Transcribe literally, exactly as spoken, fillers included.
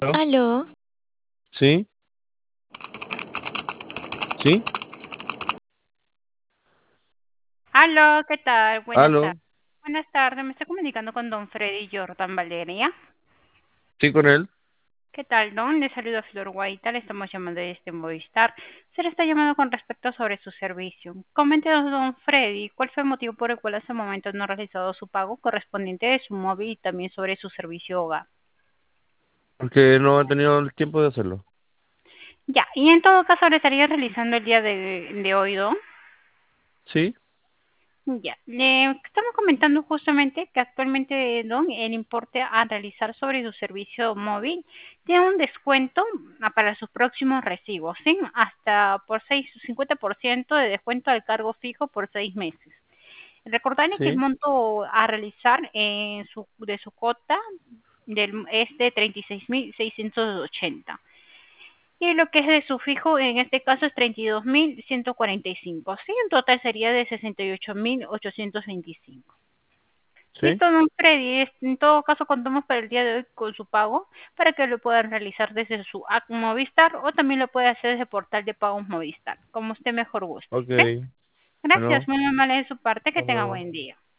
¿Aló? Aló, ¿Sí? ¿Sí? Aló, ¿qué tal? Buenas ¿Aló? tardes. Buenas tardes, me estoy comunicando con don Freddy Jordan Valeria. ¿Sí con él? ¿Qué tal, don? Le saludo Flor Guaita, le estamos llamando de este Movistar. Se le está llamando con respecto sobre su servicio. Coméntenos, don Freddy, ¿cuál fue el motivo por el cual hasta el momento no ha realizado su pago correspondiente de su móvil y también sobre su servicio hogar? Porque no he tenido el tiempo de hacerlo. Ya, y en todo caso le estaría realizando el día de, de hoy, don. ¿Sí? Ya, le estamos comentando justamente que actualmente, Don, el importe a realizar sobre su servicio móvil tiene un descuento ah, para sus próximos recibos, ¿sí? Hasta por seis, cincuenta por ciento de descuento al cargo fijo por seis meses. Recordarle que el ¿Sí? monto a realizar en su, de su cuota del, es de treinta y seis mil seiscientos ochenta. Y lo que es de su fijo, en este caso es treinta y dos mil ciento cuarenta y cinco. Sí, en total sería de sesenta y ocho mil ochocientos veinticinco. ¿Sí? Listo, don Freddy. es- En todo caso, contamos para el día de hoy con su pago para que lo puedan realizar desde su app Movistar o también lo puede hacer desde el portal de pagos Movistar, como usted mejor guste. Ok. ¿Sí? Gracias, Bueno, muy amable de su parte. Que hasta tenga luego. buen día.